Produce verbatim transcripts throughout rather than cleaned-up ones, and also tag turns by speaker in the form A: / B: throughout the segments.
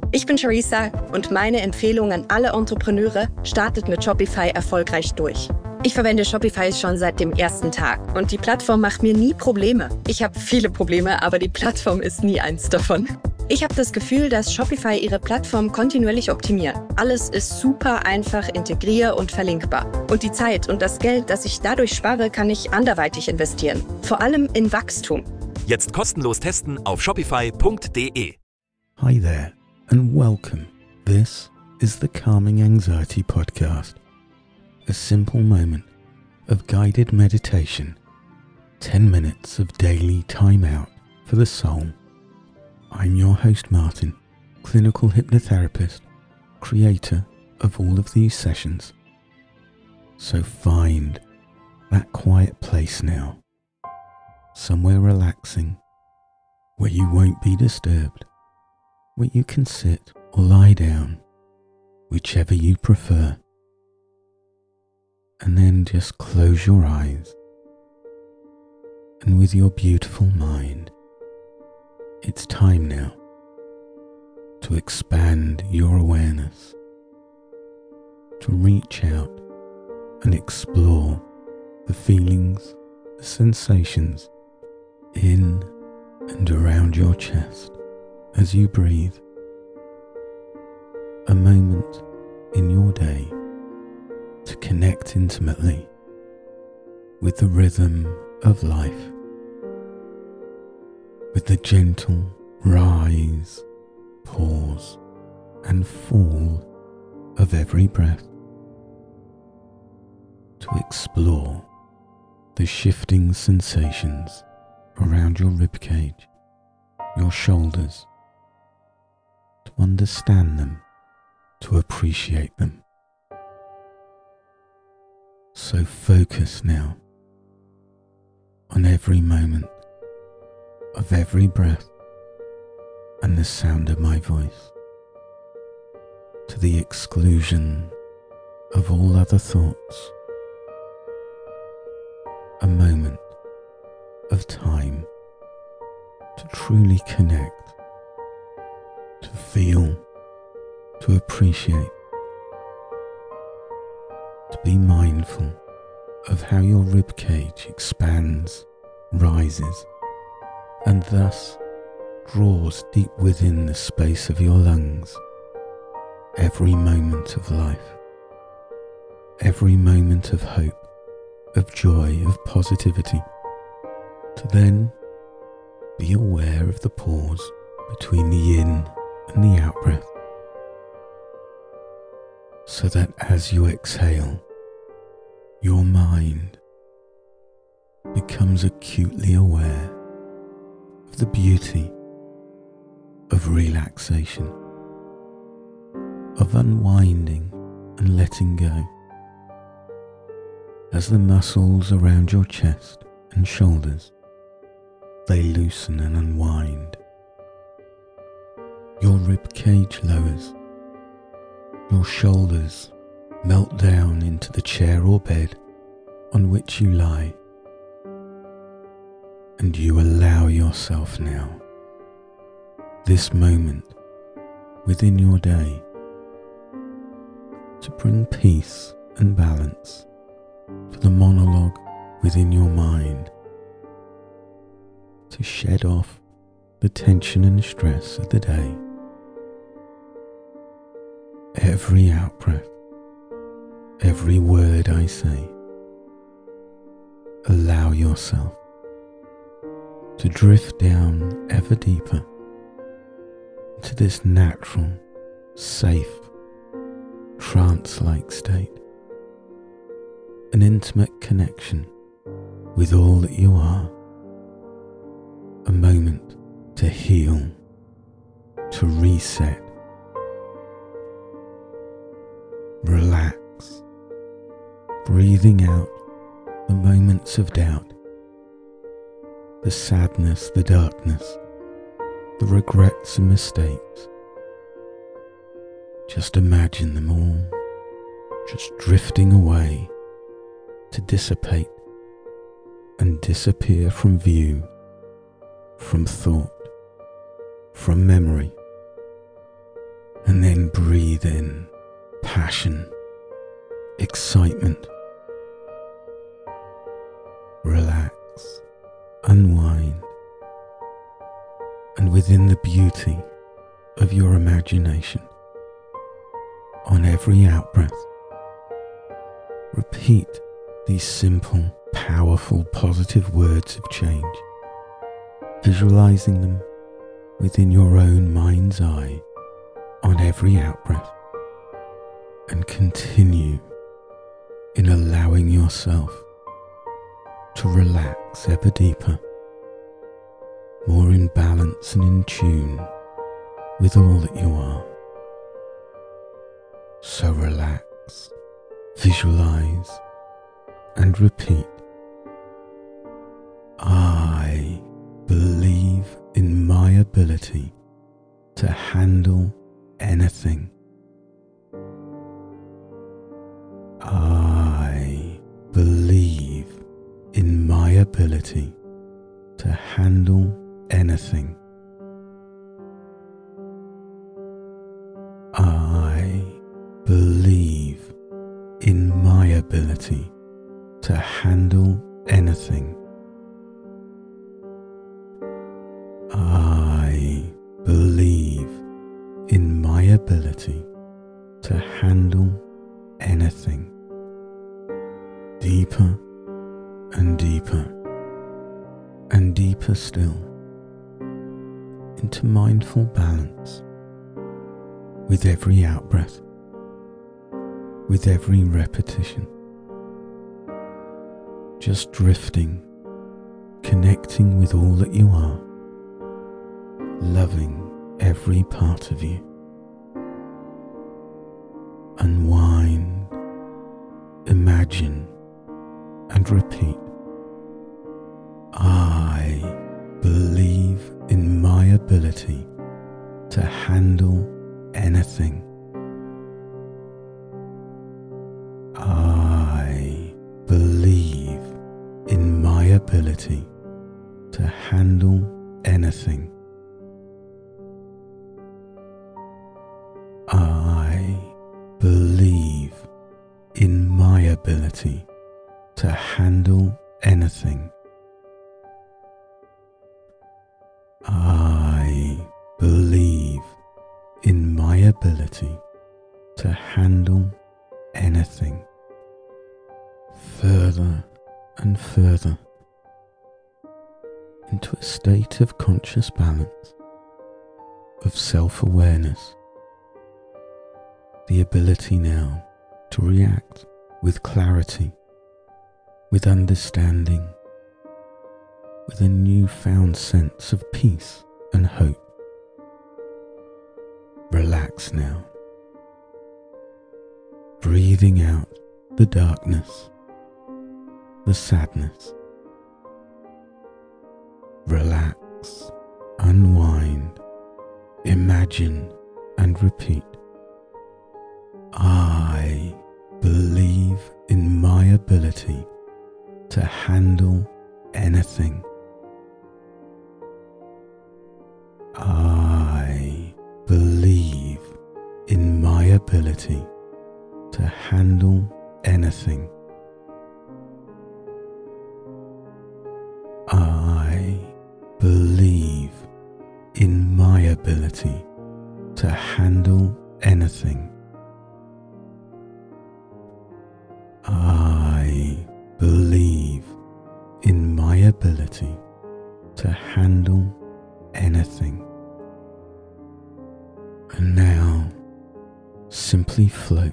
A: Ich bin Charissa und meine Empfehlung an alle Entrepreneure: startet mit Shopify erfolgreich durch. Ich verwende Shopify schon seit dem ersten Tag und die Plattform macht mir nie Probleme. Ich habe viele Probleme, aber die Plattform ist nie eins davon. Ich habe das Gefühl, dass Shopify ihre Plattform kontinuierlich optimiert. Alles ist super einfach integrier- und verlinkbar. Und die Zeit und das Geld, das ich dadurch spare, kann ich anderweitig investieren. Vor allem in Wachstum.
B: Jetzt kostenlos testen auf shopify punkt de.
C: Hi there and welcome. This is the Calming Anxiety Podcast. A simple moment of guided meditation. ten minutes of daily time out for the soul. I'm your host Martin, clinical hypnotherapist, creator of all of these sessions. So find that quiet place now, somewhere relaxing, where you won't be disturbed, where you can sit or lie down, whichever you prefer. And then just close your eyes, and with your beautiful mind, it's time now to expand your awareness, to reach out and explore the feelings, the sensations in and around your chest as you breathe. A moment in your day to connect intimately with the rhythm of life, with the gentle rise, pause, and fall of every breath, to explore the shifting sensations around your ribcage, your shoulders, to understand them, to appreciate them. So focus now on every moment of every breath and the sound of my voice, to the exclusion of all other thoughts. A moment of time to truly connect, to feel, to appreciate, to be mindful of how your ribcage expands, rises, and thus draws deep within the space of your lungs every moment of life, every moment of hope, of joy, of positivity, to then be aware of the pause between the in and the out breath, so that as you exhale, your mind becomes acutely aware of the beauty of relaxation, of unwinding and letting go, as the muscles around your chest and shoulders, they loosen and unwind. Your ribcage lowers, your shoulders melt down into the chair or bed on which you lie, and you allow yourself now, this moment within your day, to bring peace and balance for the monologue within your mind, to shed off the tension and stress of the day. Every out-breath, every word I say, allow yourself to drift down ever deeper into this natural, safe, trance-like state, an intimate connection with all that you are, a moment to heal, to reset, relax, breathing out the moments of doubt, the sadness, the darkness, the regrets and mistakes. Just imagine them all just drifting away to dissipate and disappear from view, from thought, from memory, and breathe in passion, excitement. Relax, unwind, and within the beauty of your imagination, on every out-breath, repeat these simple, powerful, positive words of change, visualizing them within your own mind's eye on every out-breath, and continue in allowing yourself to relax ever deeper, more in balance and in tune with all that you are. So relax, visualize, and repeat. I believe in my ability to handle anything. I believe in my ability to handle anything. I believe in my ability to handle anything. I believe in my ability to handle anything. Deeper and deeper and deeper still into mindful balance with every out-breath, with every repetition, just drifting, connecting with all that you are, loving every part of you. Unwind, imagine, and repeat. I believe in my ability to handle anything. I believe in my ability to handle anything. I believe in my ability to handle anything. I believe in my ability to handle anything. Further and further into a state of conscious balance, of self-awareness, the ability now to react with clarity, with understanding, with a newfound sense of peace and hope. Relax now, breathing out the darkness, the sadness. Relax, unwind, imagine, and repeat. I believe in my ability to handle anything. I believe in my ability to handle anything. I believe in my ability to handle anything. I believe in my ability to handle anything. And now, simply float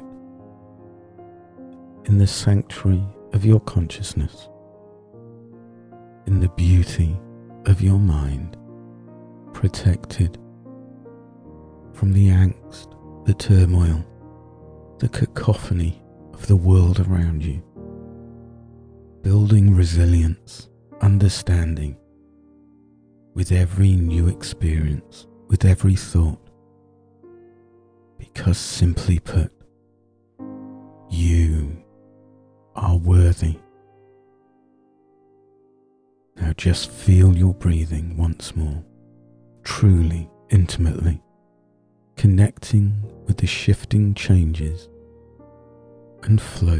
C: in the sanctuary of your consciousness, in the beauty of your mind, protected from the angst, the turmoil, the cacophony of the world around you, building resilience, understanding with every new experience, with every thought, because simply put, you are worthy. Now just feel your breathing once more, truly, intimately, connecting with the shifting changes and float.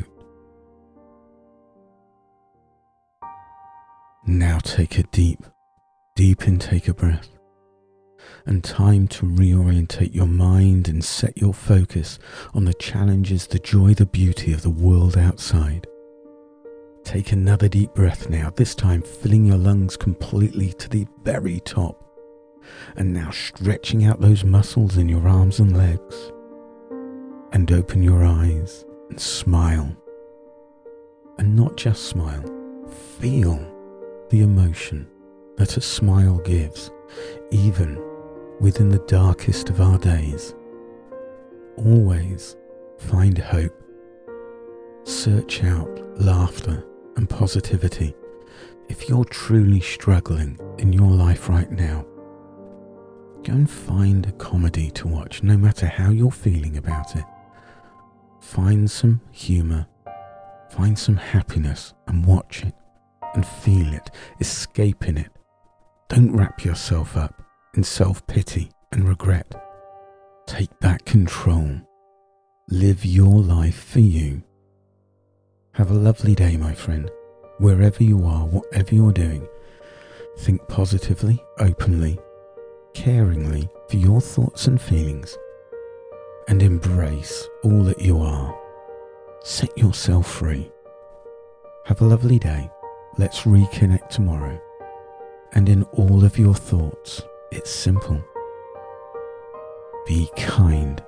C: Now take a deep, deep intake of breath and time to reorientate your mind and set your focus on the challenges, the joy, the beauty of the world outside. Take another deep breath now, this time filling your lungs completely to the very top. And now stretching out those muscles in your arms and legs. And open your eyes and smile. And not just smile, feel the emotion that a smile gives, even within the darkest of our days. Always find hope. Search out laughter and positivity. If you're truly struggling in your life right now, go and find a comedy to watch, no matter how you're feeling about it. Find some humour, find some happiness and watch it and feel it, escape in it. Don't wrap yourself up in self-pity and regret. Take back control. Live your life for you. Have a lovely day, my friend. Wherever you are, whatever you're doing, think positively, openly, caringly for your thoughts and feelings, and embrace all that you are. Set yourself free. Have a lovely day. Let's reconnect tomorrow. And in all of your thoughts, it's simple. Be kind